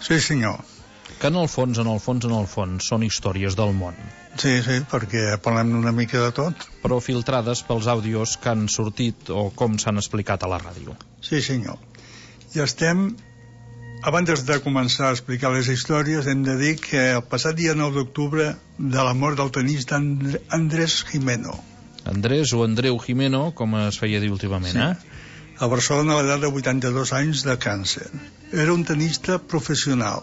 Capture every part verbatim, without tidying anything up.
Sí, senyor. Que en el fons, en el fons, en el fons, són històries del món. Sí, sí, perquè parlem una mica de tot. Però filtrades pels àudios que han sortit o com s'han explicat a la ràdio. Sí, senyor. I estem... Abans de començar a explicar les històries, hem de dir que el passat dia nou d'octubre de la mort del tenista Andrés Gimeno. Andrés o Andreu Gimeno, com es feia dir últimament, sí. eh? A Barcelona a l'edat de vuitanta-dos anys de càncer. Era un tenista professional.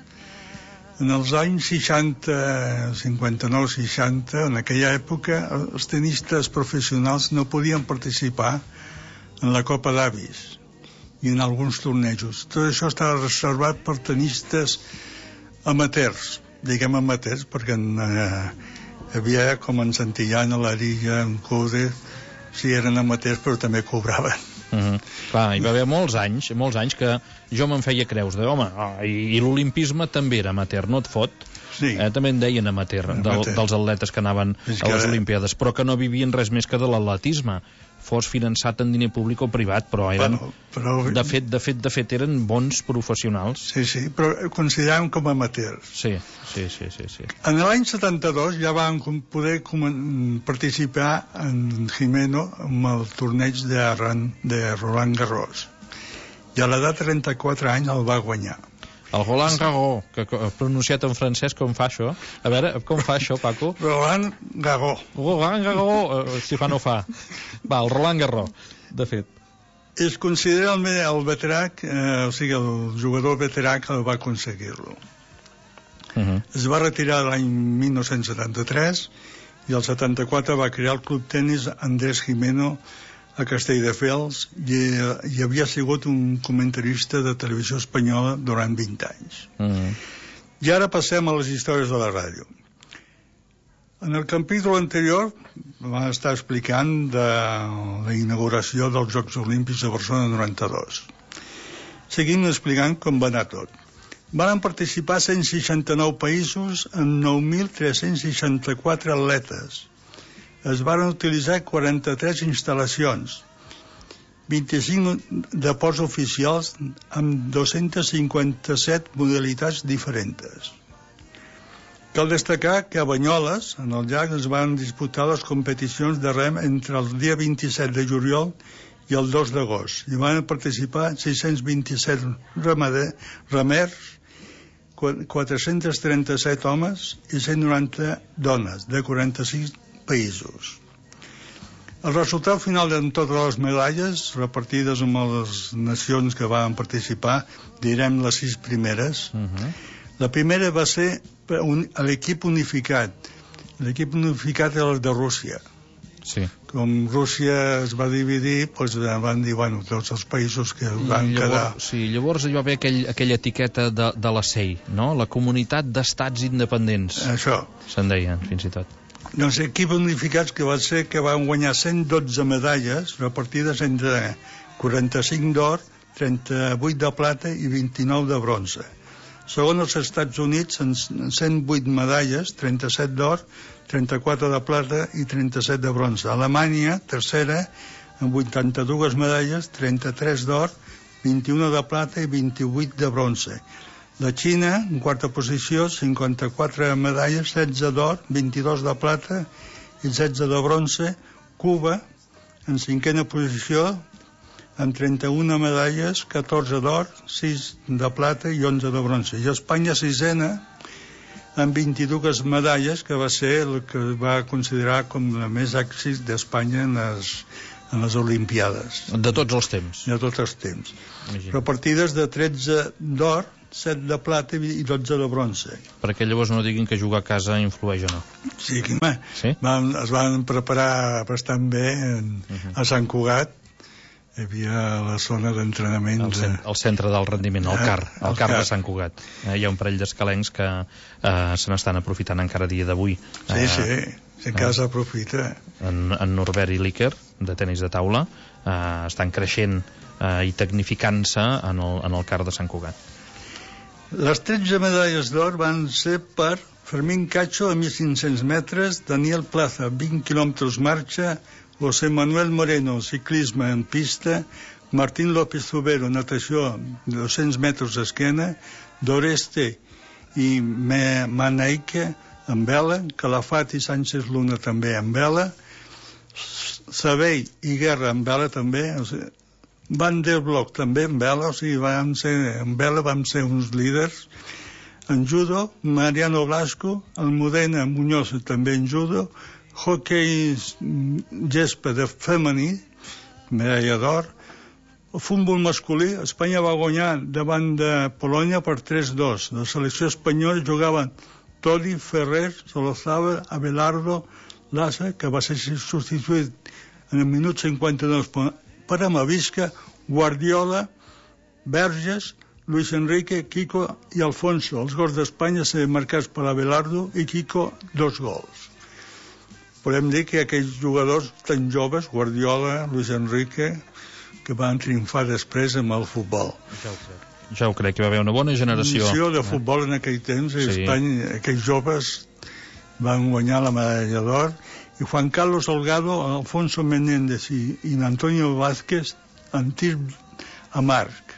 En els anys seixanta, cinquanta-nou seixanta, en aquella època, els tenistes professionals no podien participar en la Copa Davis i en alguns tornejos. Tot això estava reservat per tenistes amateurs, diguem amateurs, perquè eh, hi havia com en Santillán, a l'Arilla, en Code, sí, eren amateurs però també cobraven. Uh -huh. Clar, hi va haver molts anys, molts anys que jo me'n feia creus de, home, oh, i, i l'olimpisme també era amateur, no et fot? Sí. Eh, també en deien amateur, del, dels atletes que anaven és a les que... Olimpiades, però que no vivien res més que de l'atletisme, fos finançat en diner públic o privat, però eren, bueno, però... de fet, de fet, de fet, eren bons professionals. Sí, sí, però consideràvem com amateurs. Sí, sí, sí, sí, sí. En l'any setanta-dos ja vam poder participar en Gimeno amb el torneig de, de Roland Garros. I a l'edat de trenta-quatre anys el va guanyar. El Roland Garros, que pronunciat en francès com fa això? A veure, com fa això, Paco? Roland Garros. Roland Garros, eh, si fa no fa. Va, el Roland Garros, de fet. Es considera el, el veterà, eh, o sigui, el jugador veterà que va aconseguir-lo. Uh -huh. Es va retirar l'any mil nou-cents setanta-tres i el setanta-quatre va crear el Club Tenis Andrés Gimeno a Castelldefels i, i havia sigut un comentarista de televisió espanyola durant vint anys. Uh -huh. I ara passem a les històries de la ràdio. En el capítol anterior vam estar explicant de la inauguració dels Jocs Olímpics de Barcelona noranta-dos. Seguim explicant com va anar tot. Van participar cent seixanta-nou països amb nou mil tres-cents seixanta-quatre atletes. Es van utilitzar quaranta-tres instal·lacions, vint-i-cinc deports oficials amb dos-cents cinquanta-set modalitats diferents. Cal destacar que a Banyoles, en el llac, es van disputar les competicions de rem entre el dia vint-i-set de juliol i el dos d'agost. Hi van participar sis-cents vint-i-set ramader, remers, quatre-cents trenta-set homes i cent noranta dones, de quaranta-sis països. El resultat final de totes les medalles repartides amb les nacions que van participar, direm les sis primeres. Uh -huh. La primera va ser un, l'equip unificat. L'equip unificat era el de Rússia. Sí. Com Rússia es va dividir, doncs van dir, bueno, tots els països que van llavors, quedar... Sí, llavors hi va haver aquell, aquella etiqueta de, de la C E I, no? La Comunitat d'Estats Independents. Això. Se'n deien, fins i tot. Doncs equips unificats que va ser que van guanyar cent dotze medalles repartides entre quaranta-cinc d'or, trenta-vuit de plata i vint-i-nou de bronze. Segons els Estats Units, en cent vuit medalles, trenta-set d'or, trenta-quatre de plata i trenta-set de bronze. Alemanya, tercera, amb vuitanta-dues medalles, trenta-tres d'or, vint-i-una de plata i vint-i-vuit de bronze. La Xina, en quarta posició, cinquanta-quatre medalles, setze d'or, vint-i-dos de plata i setze de bronze. Cuba, en cinquena posició, amb trenta-una medalles, catorze d'or, sis de plata i onze de bronze. I Espanya, sisena, amb vint-i-dues medalles, que va ser el que va considerar com el més èxit d'Espanya en les, en les Olimpiades. De tots els temps. De tots els temps. Imagina. Repartides de tretze d'or, set de plata i dotze de bronze. Perquè llavors no diguin que jugar a casa influeix o no. Sí, home, sí? Van, es van preparar bastant bé en, uh -huh. a Sant Cugat. Hi havia la zona d'entrenament... El, cent, el centre del rendiment, el CAR, el, el CAR de Sant Cugat. Eh, hi ha un parell d'escalencs que eh, se n'estan aprofitant encara dia d'avui. Sí, eh, sí, si encara eh, s'aprofita. En, en Norbert i l'Iker, de tenis de taula, eh, estan creixent eh, i tecnificant-se en, el, en el CAR de Sant Cugat. Les tretze medalles d'or van ser per Fermín Cacho a mil cinc-cents metres, Daniel Plaza, vint quilòmetres marxa, José Manuel Moreno, ciclisme en pista, Martín López Zubero, natació, dos-cents metres d'esquena, d'Oreste i Maneique en vela, Calafat i Sánchez Luna també en vela, Sabell i Guerra en vela també, o sigui, Van der Block també en vela, o sigui, van ser, en vela van ser uns líders. En judo, Mariano Blasco, Almudena Muñoz també en judo, hoquei gespa de femení, medalla d'or. El futbol masculí, Espanya va guanyar davant de Polònia per tres dos. La selecció espanyola jugaven Toni, Ferrer, Solozábal, Abelardo, Lassa, que va ser substituït en el minut cinquanta-dos per Amavisca, Guardiola, Verges, Luis Enrique, Kiko i Alfonso. Els gols d'Espanya se marcats per Abelardo i Kiko, dos gols. Podem dir que aquells jugadors tan joves, Guardiola, Luis Enrique, que van triomfar després amb el futbol. Ja ho crec. Ja ho crec, que va haver una bona generació. Generació de futbol en aquell temps, i sí. Espanya, aquells joves van guanyar la medalla d'or, i Juan Carlos Holgado, Alfonso Menéndez i, i Antonio Vázquez en tir amb arc.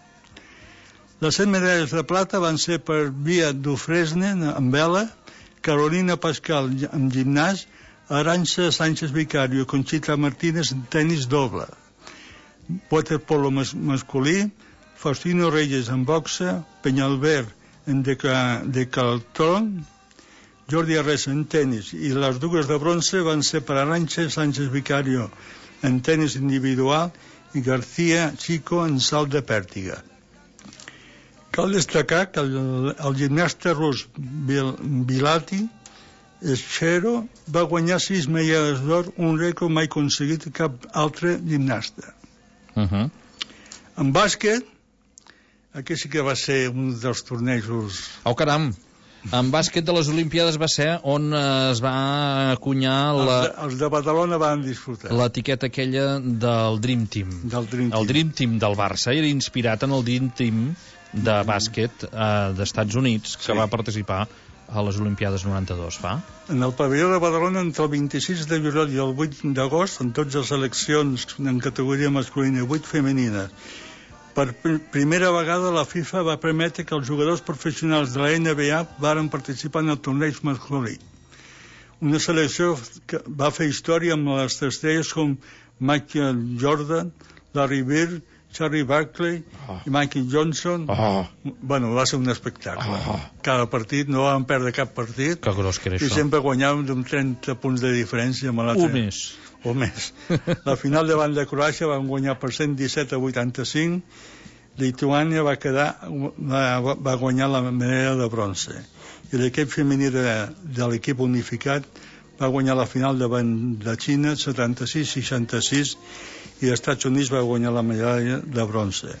Les set medalles de plata van ser per Via Dufresne en vela, Carolina Pascal en gimnàs, Arantxa Sánchez Vicario i Conchita Martínez en tenis doble. Waterpolo mas masculí, Faustino Reyes en boxa, Peñalver en decathlon, Jordi Arrés en tenis, i les dues de bronze van ser per Arantxa Sánchez Vicario en tenis individual i García Chico en salt de pèrtiga. Cal destacar que el, el gimnasta rus Vilati Eschero va guanyar sis medalles d'or, un rècord mai aconseguit cap altre gimnasta. Uh-huh. En bàsquet, aquí sí que va ser un dels tornejos... Oh, caram! En bàsquet de les Olimpiades va ser on es va acunyar la... Els de, els de Badalona van disfrutar. L'etiqueta aquella del Dream Team. Del Dream Team. El Dream Team del Barça era inspirat en el Dream Team de bàsquet eh, d'Estats Units, que sí. va participar a les Olimpiades noranta-dos, fa? En el pavelló de Badalona, entre el vint-i-sis de juliol i el vuit d'agost, en totes les seleccions en categoria masculina i vuit femenina, per primera vegada la FIFA va permetre que els jugadors professionals de la N B A varen participar en el torneig masculí. Una selecció que va fer història amb les estrelles com Michael Jordan, Larry Bird, Charlie Barkley oh. i Michael Johnson. Oh. Bueno, va ser un espectacle. Oh. Cada partit, no vam perdre cap partit. Que gros que era I això. sempre guanyàvem d'un trenta punts de diferència amb l'altre. O més. O més. La final davant de Croàcia van guanyar per cent disset a vuitanta-cinc. Lituània va quedar va, va guanyar la medalla de bronze. I l'equip femení de, de l'equip unificat va guanyar la final davant de Xina setanta-sis seixanta-sis i els Estats Units va guanyar la medalla de bronze.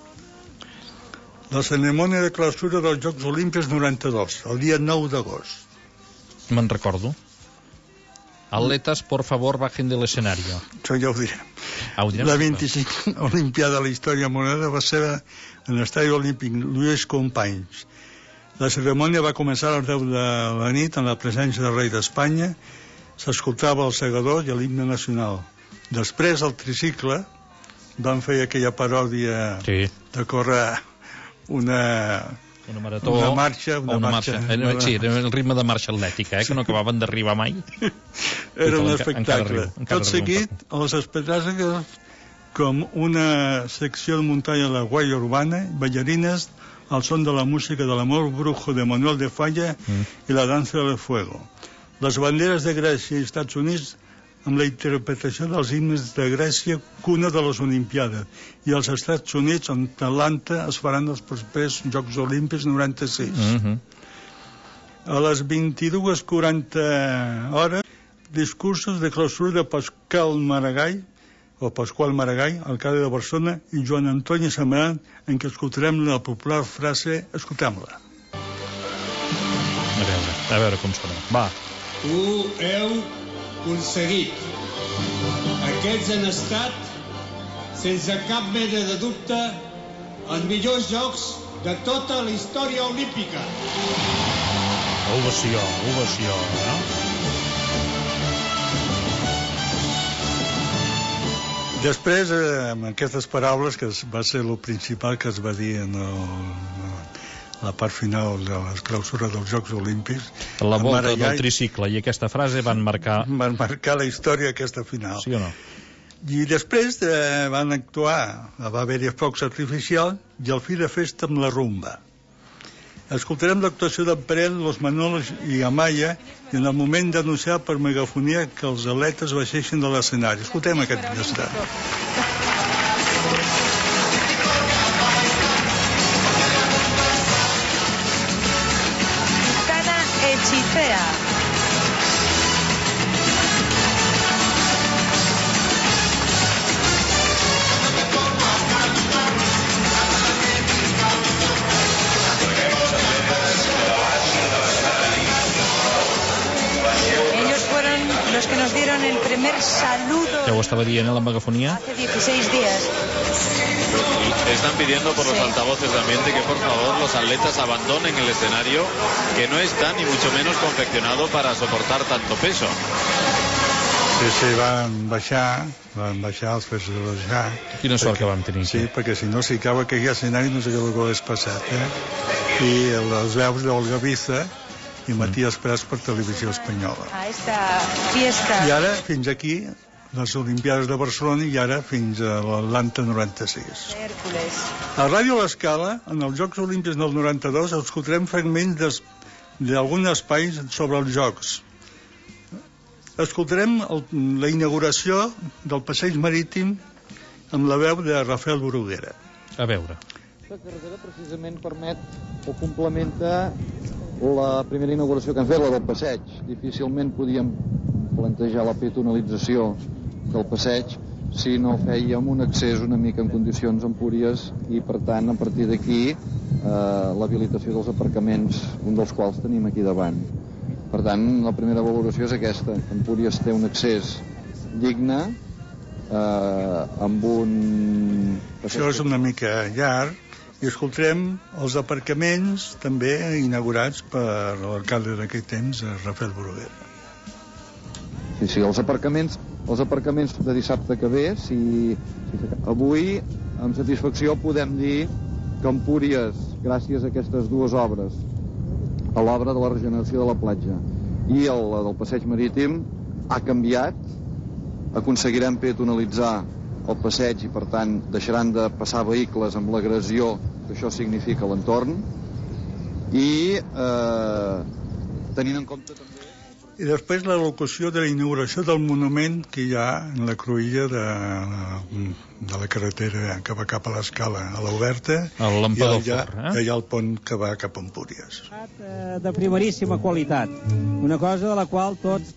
La cerimònia de clausura dels Jocs Olímpics noranta-dos, el dia nou d'agost. Me'n recordo. Atletas, por favor, bajen del escenario. Això ja ho direm. Ah, ho direm? La vint-i-cinc Olimpiada de la història moneda va ser en l'estadi olímpic Lluís Companys. La cerimònia va començar a les deu de la nit en la presència del rei d'Espanya. S'escoltava el segador i l'himne nacional. Després, al tricicle, van fer aquella paròdia sí. de córrer una... Una marató, una marxa, una, una marxa. marxa. Una... Sí, era el ritme de marxa atlètica, eh, que no acabaven d'arribar mai. Era un espectacle. Tot seguit, a les espectacles, com una secció de muntanya de la guaia urbana, ballarines, al son de la música de l'amor brujo de Manuel de Falla mm. i la dansa del fuego. Les banderes de Grècia i Estats Units amb la interpretació dels himnes de Grècia, cuna de les Olimpiades, i els Estats Units, en Atlanta, es faran els propers Jocs Olímpics noranta-sis. Mm-hmm. A les vint-i-dues quaranta hores, discursos de clausura de Pasqual Maragall, o Pasqual Maragall, alcalde de Barcelona, i Joan Antoni Samaran, en què escoltarem la popular frase, escoltem-la. A veure, a veure com sona. Va. Ho heu aconseguit. Aquests han estat, sense cap mena de dubte, els millors jocs de tota la història olímpica. Ovació, ovació, no? Després, eh, amb aquestes paraules, que va ser el principal que es va dir en el, la part final de les clausures dels Jocs Olímpics. La volta Maragall, del tricicle i aquesta frase van marcar... Van marcar la història aquesta final. Sí o no? I després eh, van actuar, va haver-hi focs artificials i al fi de festa amb la rumba. Escoltarem l'actuació d'en Perel, Los Manolos i Amaya i en el moment d'anunciar per megafonia que els atletes baixeixen de l'escenari. Escoltem aquest estat. Gitana hechicera. Los que nos dieron el primer saludo. ¿Ya estaba diciendo en la megafonía? Hace dieciséis días. Están pidiendo por los sí. altavoces de ambiente que por favor los atletas abandonen el escenario, que no está ni mucho menos confeccionado para soportar tanto peso. Sí, sí, van baixar, van baixar, els pesos de baixar. Quina sort que vam tenir. Sí, perquè si no, si cau aquell escenari no sé què ho hagués passat, eh? I les veus d'Olga Biza i Matías Prats per Televisió Espanyola. A esta fiesta. I ara, fins aquí, les Olimpiades de Barcelona i ara fins a l'Atlanta noranta-sis. Hèrcules. A Ràdio L'Escala, en els Jocs Olímpics del noranta-dos, escoltarem fragments d'alguns espais sobre els Jocs. Escoltarem el, la inauguració del passeig marítim amb la veu de Rafael Bruguera. A veure. La carretera precisament permet o complementa la primera inauguració que han fet, la del passeig. Difícilment podíem plantejar la peatonalització del passeig si no fèiem un accés una mica en condicions empúries i, per tant, a partir d'aquí eh, l'habilitació dels aparcaments, un dels quals tenim aquí davant. Per tant, la primera valoració és aquesta. Empúries té un accés digne eh, amb un... Això és una mica llarg. I escoltarem els aparcaments també inaugurats per l'alcalde d'aquell temps, Rafael Bruguera. Sí, sí, els aparcaments, els aparcaments de dissabte que ve, si, si avui, amb satisfacció, podem dir que Empúries, gràcies a aquestes dues obres, a l'obra de la regeneració de la platja i el del passeig marítim, ha canviat. Aconseguirem peatonalitzar el passeig i, per tant, deixaran de passar vehicles amb l'agressió que això significa a l'entorn i eh, tenint en compte també... I després la locució de la inauguració del monument que hi ha en la cruïlla de, de la carretera que va cap a l'Escala, a l'Oberta, el Lampador i allà, Fort, eh? allà el pont que va cap a Empúries. De primeríssima qualitat, una cosa de la qual tots...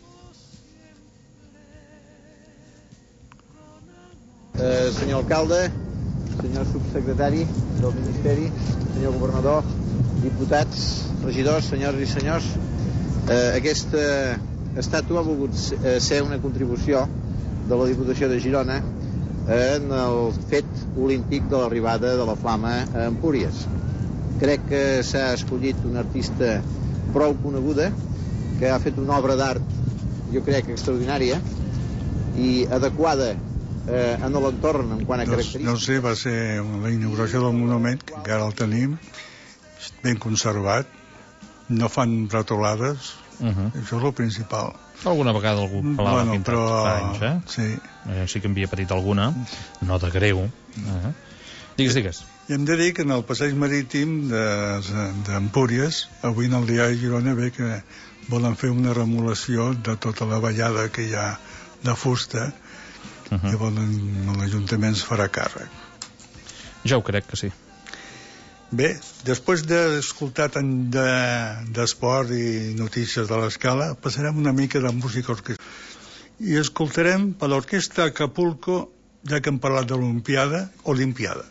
Eh, senyor alcalde, senyor subsecretari del Ministeri, senyor governador, diputats, regidors, senyors i senyors, eh, aquesta estàtua ha volgut ser una contribució de la Diputació de Girona en el fet olímpic de l'arribada de la flama a Empúries. Crec que s'ha escollit una artista prou coneguda, que ha fet una obra d'art, jo crec, extraordinària i adequada Eh, en l'entorn en quant a característiques. No, no sé, va ser la inauguració del monument, que encara el tenim, ben conservat, no fan ratolades, uh -huh. Això és el principal. Alguna vegada algú pelava bueno, pintat però... anys, eh? Sí. Eh, sí que en havia patit alguna, no de greu. Eh? Digues, digues. I hem de dir que en el passeig marítim d'Empúries, de, avui en el diari Girona ve que volen fer una remodelació de tota la vallada que hi ha de fusta. Uh -huh. I l'Ajuntament es farà càrrec. Ja ho crec que sí. Bé, després d'escoltar tant d'esport i notícies de l'Escala, passarem una mica de música orquestra. I escoltarem per l'Orquestra Acapulco, ja que hem parlat de l'Olimpiada, Olimpiada.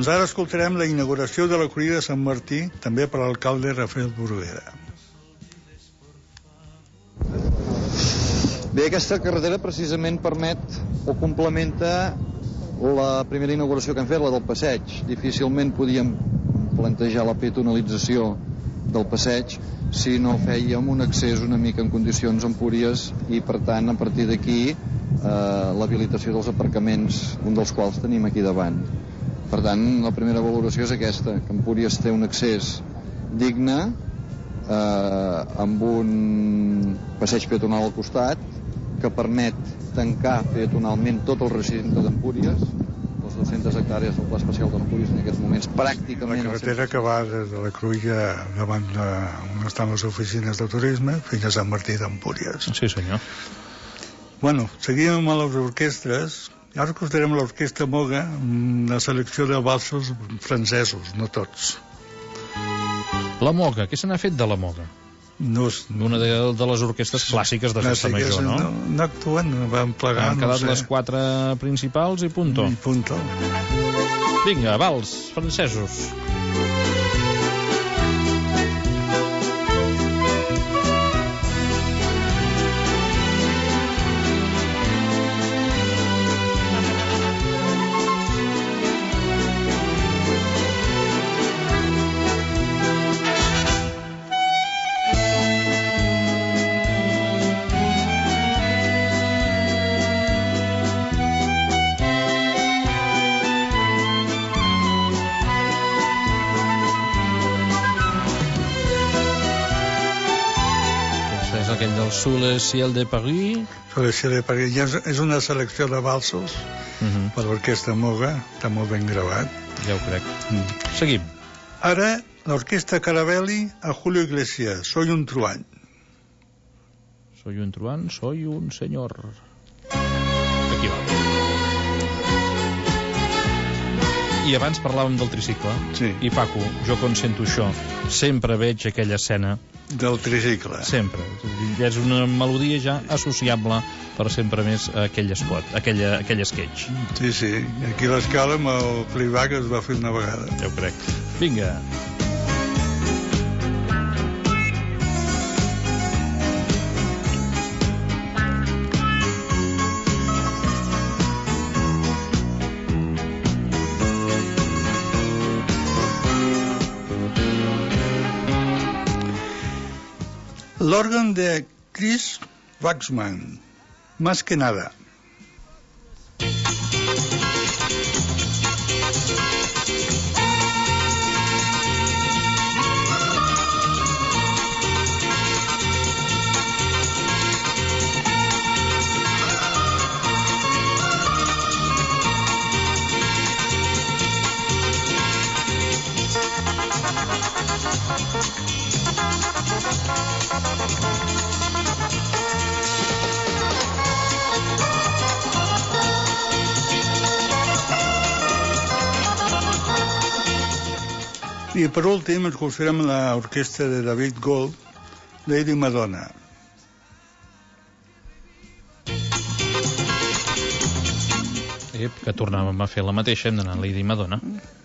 Doncs ara escoltarem la inauguració de la corrida de Sant Martí, també per l'alcalde Rafael Bruguera. Bé, aquesta carretera precisament permet o complementa la primera inauguració que hem fet, la del passeig. Difícilment podíem plantejar la peatonalització del passeig si no fèiem un accés una mica en condicions empúries i, per tant, a partir d'aquí, eh, l'habilitació dels aparcaments, un dels quals tenim aquí davant. Per tant, la primera valoració és aquesta, que Empúries té un accés digne, eh, amb un passeig peatonal al costat, que permet tancar peatonalment tot el recinte d'Empúries, les dues-centes hectàrees del Pla Especial d'Empúries en aquests moments pràcticament... La carretera que va des de la Cruïlla davant de, on estan les oficines de turisme fins a Sant Martí d'Empúries. Sí, senyor. Bueno, seguim amb les orquestres. Ara escoltarem l'Orquestra Moga, una selecció de valsos francesos, no tots. La Moga, què se n'ha fet de la Moga? No, una de, de les orquestres clàssiques de festa major, no? No, no actuen, no van plegar, Han quedat no sé. les quatre principals i punto. I punto. Vinga, vals francesos. Sous le ciel de Paris. Sous le ciel de Paris. Ja és, és una selecció de valsos uh -huh. per l'Orquestra Moga. Està molt ben gravat. Ja ho crec. Mm. Seguim. Ara, l'Orquestra Caravelli a Julio Iglesias. Soy un truán. Soy un truán, soy un senyor. Aquí va. I abans parlàvem del tricicle. Sí. I Paco, jo quan sento això, sempre veig aquella escena del tricicle. Sempre. És una melodia ja associable per sempre més a aquell spot, a aquella, aquell sketch. Sí, sí. Aquí a l'Escala amb el playback es va fer una vegada. Ja ho crec. Vinga. L'òrgan de Chris Waxman, Más que nada. I per últim escoltarem l'orquestra de David Gold, Lady Madonna. Ep, que tornàvem a fer la mateixa, hem d'anar a Lady Madonna.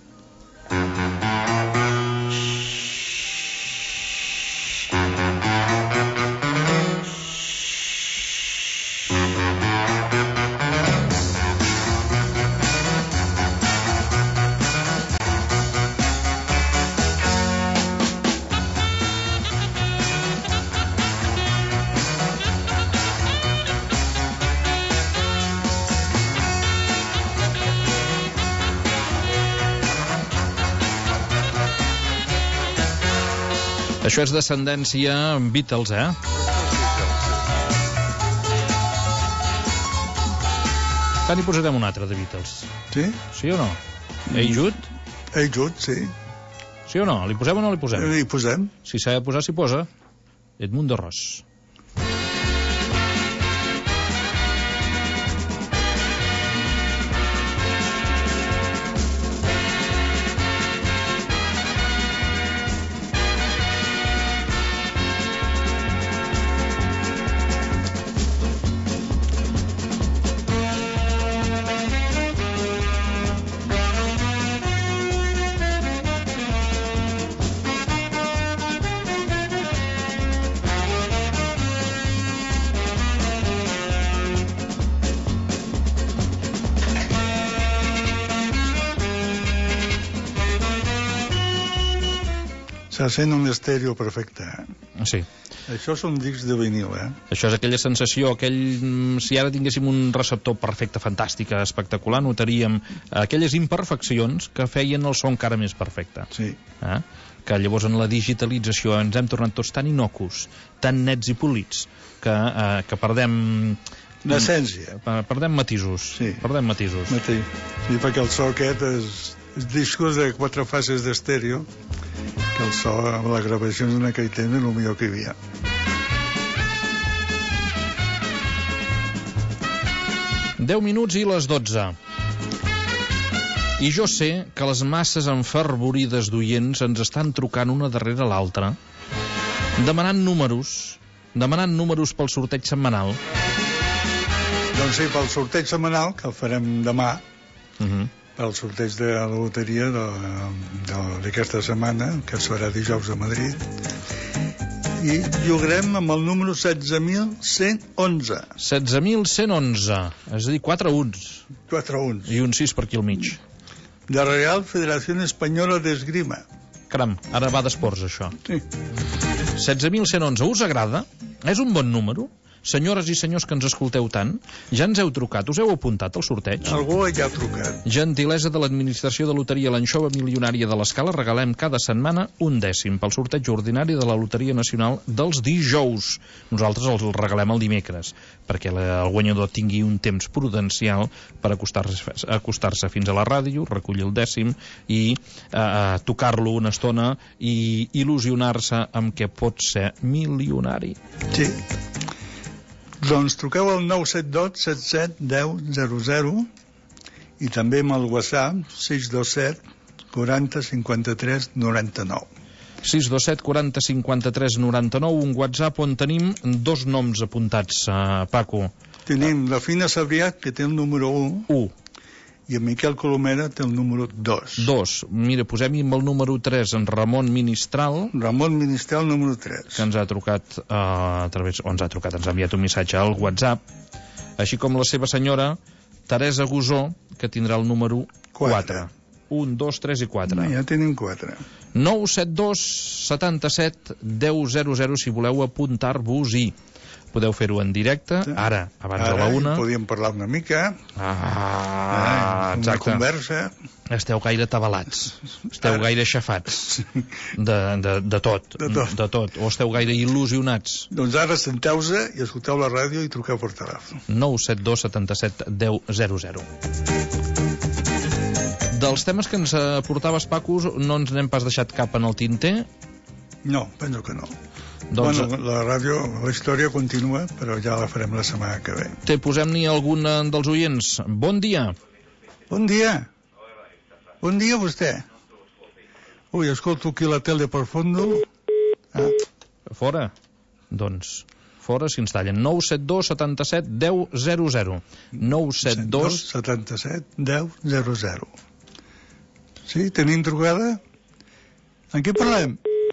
Això és descendència Beatles, eh? Que n'hi posarem un altre de Beatles. Sí? Sí o no? Hey Jude? Hey Jude, sí. Sí o no? Li posem o no li posem? Li posem. Si s'ha de posar, s'hi posa. Edmundo Ross. Se sent un estèreo perfecte. Eh? Sí. Això són discs de vinil, eh? Això és aquella sensació, aquell... si ara tinguéssim un receptor perfecte, fantàstic, espectacular, notaríem aquelles imperfeccions que feien el so encara més perfecte. Sí. Eh? Que llavors en la digitalització ens hem tornat tots tan innocus, tan nets i polits, que, eh, que perdem... L'essència. Perdem matisos. Sí. Perdem matisos. Matí. Sí, perquè el so aquest és, és discos de quatre fases d'estèreo, que el so amb les gravacions en aquell temps és el millor que hi havia. deu minuts i les dotze. I jo sé que les masses enfervorides d'oients ens estan trucant una darrere l'altra, demanant números, demanant números pel sorteig setmanal. Doncs sí, pel sorteig setmanal, que el farem demà, uh -huh. pel sorteig de la loteria d'aquesta setmana, que es farà dijous a Madrid, i jugarem amb el número setze mil cent onze. setze mil cent onze, és a dir, quatre uns. quatre uns. I un sis per aquí al mig. De Real Federació Espanyola d'Esgrima. Caram, ara va d'esports, això. Sí. setze mil cent onze, us agrada? És un bon número? Senyores i senyors que ens escolteu tant, ja ens heu trucat, us heu apuntat al sorteig? Algú ja ha trucat. Gentilesa de l'Administració de Loteria l'Anxova Milionària de l'Escala, regalem cada setmana un dècim pel sorteig ordinari de la Loteria Nacional dels dijous. Nosaltres els regalem el dimecres, perquè el guanyador tingui un temps prudencial per acostar-se acostar-se fins a la ràdio, recollir el dècim i eh, tocar-lo una estona i il·lusionar-se amb que pot ser milionari. Sí. Doncs truqueu al nou set dos set set deu zero zero i també amb el WhatsApp sis dos set quaranta cinquanta tres noranta nou. sis dos set quaranta cinquanta tres noranta nou, un WhatsApp on tenim dos noms apuntats, uh, Paco. Tenim la Fina Sabrià, que té el número un, un. I en Miquel Colomera té el número dos. dos. Mira, posem-hi amb el número tres, en Ramon Ministral. Ramon Ministral, número tres. Que ens ha trucat, uh, a través, o ens ha trucat, ens ha enviat un missatge al WhatsApp, així com la seva senyora, Teresa Gusó, que tindrà el número quatre. un, dos, tres i quatre. Ja tenim quatre. nou set dos setanta-set deu zero zero si voleu apuntar-vos-hi. Podeu fer-ho en directe, ara, abans ara, de la una. Podíem parlar una mica. Ah, eh, exacte. Una conversa. Esteu gaire tabalats, esteu ara. gaire aixafats de, de, de, tot, de tot, de tot, o esteu gaire il·lusionats. Doncs ara senteu-se i escolteu la ràdio i truqueu per telèfon. nou set dos setanta-set deu zero zero. Dels temes que ens aportaves, Paco, no ens n'hem pas deixat cap en el tinter? No, penso que no. Doncs... Bueno, la ràdio, la història continua, però ja la farem la setmana que ve. Te posem-n'hi algun dels oients. Bon dia. Bon dia. Bon dia, vostè. Ui, escolto aquí la tele per fondo. Ah. Fora. Doncs, fora si ens tallen. nou set dos setanta-set deu zero zero. nou set dos setanta-set deu zero zero. Sí, tenim trucada? En què parlem?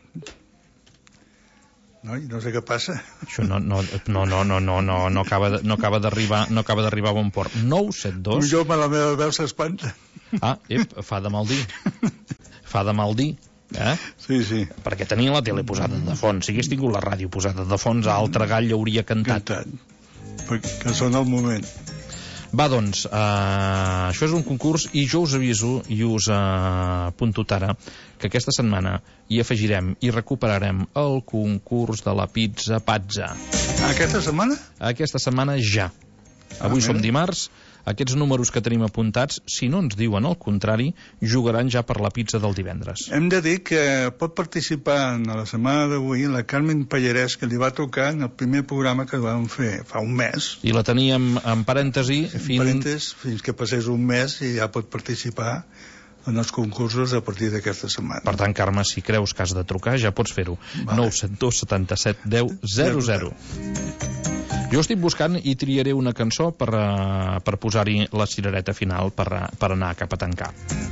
No, no sé què passa. Això no, no, no, no, no, no, no, no acaba de, no acaba d'arribar, no acaba d'arribar a bon port. nou set dos Jo, la meva veu s'espanta. Ah, ep, fa de mal dir. Fa de mal dir. Eh? Sí, sí. Perquè tenia la tele posada de fons. Si hagués tingut la ràdio posada de fons, altre gall hauria cantat. Cantat. Perquè sona el moment. Va, doncs, uh, això és un concurs i jo us aviso i us uh, apunto ara que aquesta setmana hi afegirem i recuperarem el concurs de la pizza Pazza. Aquesta setmana? Aquesta setmana ja. Avui ah, som dimarts. Aquests números que tenim apuntats, si no ens diuen el contrari, jugaran ja per la pizza del divendres. Hem de dir que pot participar en la setmana d'avui la Carmen Pallarès, que li va tocar en el primer programa que vam fer fa un mes. I la teníem en parèntesi fins... Parèntesi, fins que passés un mes i ja pot participar en els concursos a partir d'aquesta setmana. Per tant, Carme, si creus que has de trucar, ja pots fer-ho. Vale. nou set dos setanta-set deu zero zero. Jo estic buscant i triaré una cançó per, uh, per posar-hi la cirereta final per, uh, per anar cap a tancar.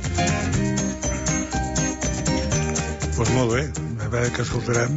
Doncs pues molt bé, a veure què escoltarem.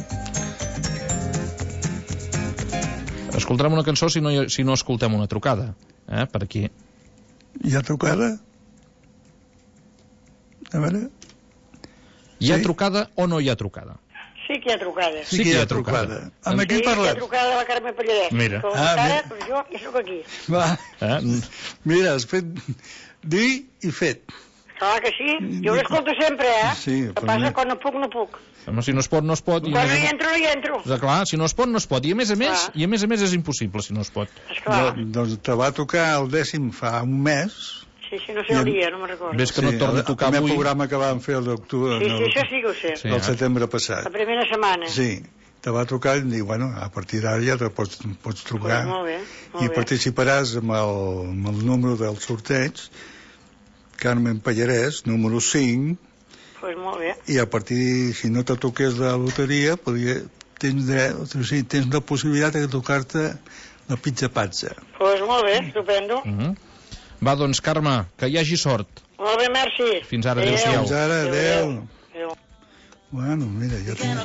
Escoltarem una cançó si no, si no escoltem una trucada, eh, per aquí. Hi ha trucada? A veure... Hi ha trucada o no hi ha trucada? Sí que hi ha trucada. Sí que hi ha trucada. Amb Sí qui que hi ha parlem? trucada de la Carme Pallarès. Mira. Com Ah, ara, mira. doncs jo ja sóc aquí. Va, Eh? mira, has fet dir i fet. Clar que sí. Jo l'escolto sempre, eh? Sí, El que però passa mira. quan no puc, no puc. Home, si no es pot, no es pot. I a Quan més no a hi més- entro, no hi entro. Doncs, clar, si no es pot, no es pot. I a més a més, Clar. i a més a més és impossible si no es pot. Esclar. Do- Doncs te va tocar el dècim fa un mes. Sí, sí, no sé el dia, no me'n recordo. Ves que no et torni a tocar el primer avui. programa que vam fer l'octubre Sí, sí, això sí que ho sé. Sí. del eh? setembre passat. La primera setmana. Sí, te va tocar i dir, bueno, a partir d'ara ja te pots, pots trucar Pues molt bé, molt i bé. participaràs amb el, amb el número del sorteig, Carmen Pallarès, número cinc, Pues molt bé. i a partir, si no te toqués la loteria, podria, tens, dret, o sigui, tens la possibilitat de tocar-te la pizza pazza. Pues molt bé, estupendo. Mm -hmm. Va, doncs, Carme, que hi hagi sort. Molt bé, merci. Fins ara, Adéu. adéu-siau. Fins ara, adéu. Adéu. Bueno, mira, jo tinc...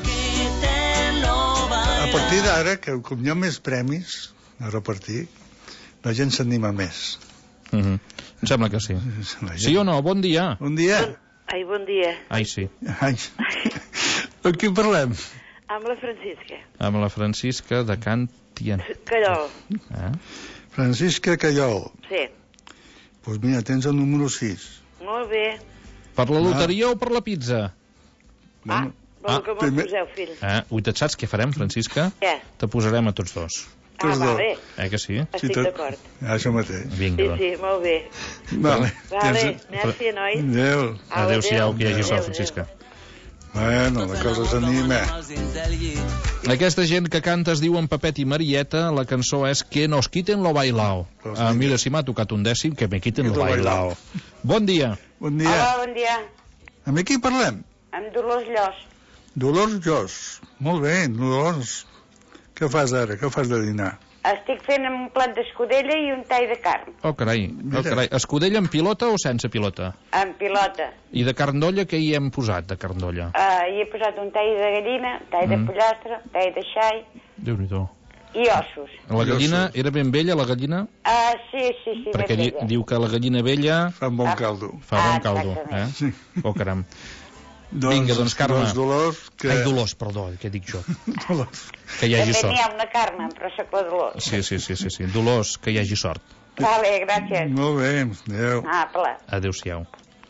A partir d'ara, que com hi ha més premis a repartir, la gent s'anima més. Mm -hmm. Em sembla que sí. La gent... Sí o no? Bon dia. Bon dia. Ai, bon dia. Ai, sí. Ai. Amb qui parlem? Amb la Francisca. Amb la Francisca de Can Tian. Callol. Eh? Francisca Callol. Sí. Doncs pues mira, tens el número sis. Molt bé. Per la loteria ah. o per la pizza? Bueno, Vol Ah, que me'l primer- poseu, fill. Eh? Ui, et saps què farem, Francisca? Què? Te posarem a tots dos. Ah, Tots va dos. bé. Eh que sí? Estic tot- d'acord. Això mateix. Vinga, Sí, doncs. sí, molt bé. Vale. Vale, Tens- merci, noi. Adéu. Au, Adéu-siau, que hi hagi adéu, sort, adéu. Francisca. Bueno, la cosa s'anima. Aquesta gent que canta es diuen Pepet i Marieta, la cançó és Que nos quiten lo bailao. Pues Ah, vinga. mira, si m'ha tocat un dècim, que me quiten Que lo lo bailao. bailao. Bon dia. Bon Hola, dia. bon dia. Amb qui parlem? Amb Dolors Llos. Dolors Jos. Molt bé, Dolors. Què fas ara? Què fas de dinar? Estic fent un plat d'escudella i un tall de carn. Oh, carai. Oh, Mira. carai. Escudella amb pilota o sense pilota? Amb pilota. I de carn d'olla, què hi hem posat, de carn d'olla? Uh, hi he posat un tall de gallina, tall Mm. de pollastre, tall de xai Déu-n'hi-do. i ossos. La gallina era ben vella, la gallina? Ah, sí, sí, sí. Perquè ben di bella. diu que la gallina vella Fa un bon caldo. fa Ah, bon caldo. Eh? exactament. Sí. Oh, caram. Doncs, Vinga, doncs, Carme. Doncs, Dolors, que... Ai, Dolors, perdó, què dic jo? Dolors. Que hi hagi També sort. n'hi ha una Carme, però soc la Dolors. Sí, sí, sí, sí, sí. Dolors, que hi hagi sort. Vale, gràcies. Molt bé, adéu. Ah, pla. Adéu-siau.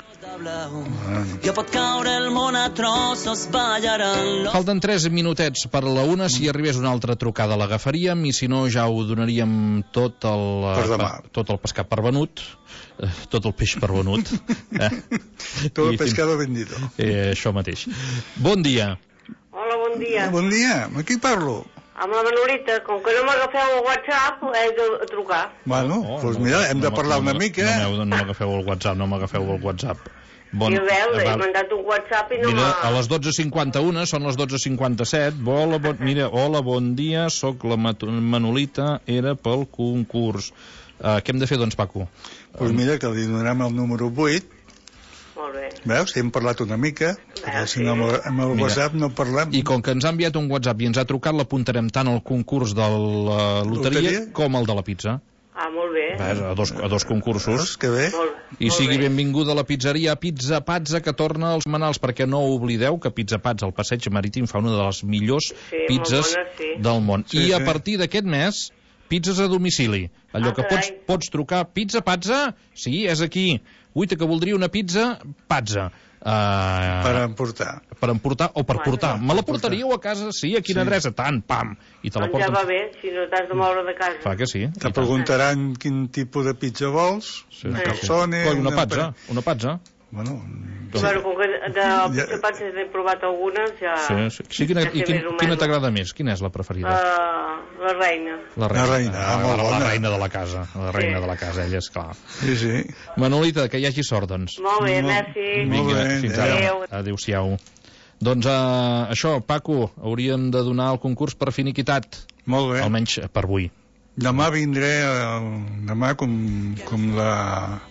Ja pot caure el món a trossos, ballaran los... Falten tres minutets per la una. Si arribés una altra trucada l'agafaríem i si no ja ho donaríem tot el, Per demà. tot el pescat per venut, eh, tot el peix per venut. Eh? Tot el I fins- pescado vendido. Eh, això mateix. Bon dia. Hola, bon dia. Bon dia, amb qui parlo? Amb la Manolita, com que no m'agafeu el WhatsApp, he de trucar. Bueno, Oh, doncs no, mira, no, hem de no, parlar no, una no, mica. No, no, no m'agafeu el WhatsApp, no m'agafeu el WhatsApp. Bon, I a veure, eh, he val. mandat un WhatsApp i no Mira, m'ha... a les dotze cinquanta-una, són les dotze cinquanta-set. Hola, bon, mira, hola, bon dia, sóc la Mat- Manolita, era pel concurs. Uh, què hem de fer, doncs, Paco? Doncs mira, que li donarem el número vuit. Molt bé. Veus? Hem parlat una mica, però si no amb el- amb el Mira. WhatsApp no parlem. I com que ens ha enviat un WhatsApp i ens ha trucat, l'apuntarem tant al concurs de la loteria, Loteria? com al de la pizza. Ah, molt bé. Ves, a dos, a dos concursos. Veus? Que bé. Molt, I molt sigui bé. benvinguda a la pizzeria Pizza Pazza, que torna als manals, perquè no oblideu que Pizza Pazza al Passeig Marítim fa una de les millors Sí, pizzas molt bona, sí. del món. Sí, I a sí. partir d'aquest mes, pizzas a domicili. Allò Ah, que pots, carai. pots trucar, Pizza Pazza? Sí, és aquí. Uita, que voldria una pizza Pazza. Uh, Per emportar. per emportar o per Bueno, portar. Me la per portar. portaríeu a casa? Sí, a quina Sí. adreça? Tant, pam. I te la Doncs ja porten. va bé, si no t'has de moure de casa. Fa que sí. Te I tant. preguntaran quin tipus de pizza vols. Sí, Una sí, sí. calzone. Coi, una pazza, una pazza. Bueno, Bueno, com que de Ja- pizza pazza n'he provat algunes, ja... Sí, sí. sí quina, ja sé I quin, més o quina menys. t'agrada més? Quina és la preferida? Uh, la reina. La La reina, ah, molt la, la bona. reina de la casa. La reina Sí. de la casa, ella, esclar. sí, sí. Manolita, que hi hagi sort, doncs. Molt bé, Molt- merci. molt Vinga, bé, fins adéu. ara. Adéu-siau. Doncs uh, això, Paco, hauríem de donar el concurs per finiquitat, Molt bé. almenys per avui. Demà vindré, eh, demà com, com la...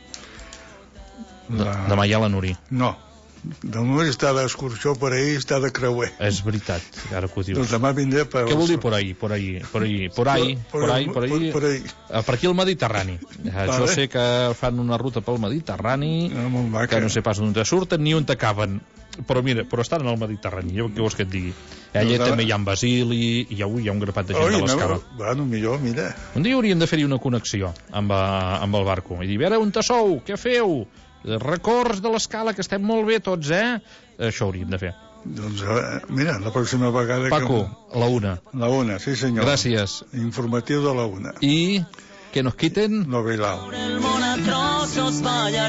De, demà hi ha la Nuri. No, del Nuri està d'excursió per ahí, està de creuer. És veritat, ara que ho dius. Doncs demà vindré per... Què vol dir por ahí, por ahí, por ahí, por ahí, Por- por ahí, por por- ahí, por ahí. Eh, per aquí al Mediterrani. Eh, Jo Vale. sé que fan una ruta pel Mediterrani, Ah, molt maca. que no sé pas on te surten ni on t'acaben. però mira, però estan en el Mediterrani, què vols que et digui? Allà no, també hi ha en Basili, i ui, hi ha un grapat de gent Oi, de l'escala. No, bueno, millor, mira. Un dia hauríem de fer-hi una connexió amb, amb el barco, i dir, a veure, on sou? Què feu? Records de l'escala, que estem molt bé tots, eh? Això hauríem de fer. Doncs, mira, la pròxima vegada... Paco, que... la una. La una, sí senyor. Gràcies. Informatiu de la una. I que nos quiten... No bailao.